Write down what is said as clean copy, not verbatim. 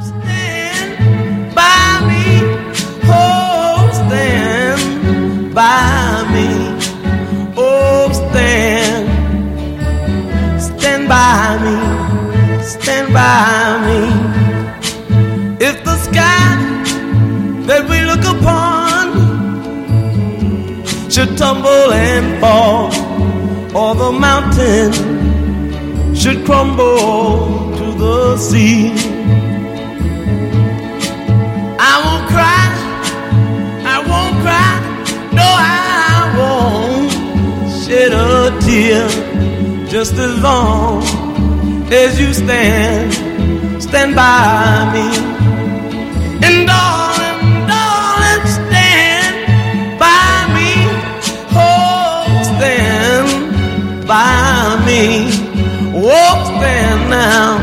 Stand by me, oh, stand by me, oh, stand by me, stand by me. If the sky that we look upon should tumble and fall, or the mountain should crumble to the sea, I won't cry, no, I won't shed a tear, just as long as you stand by me. And darling, stand by me, oh, stand by me, oh, stand now.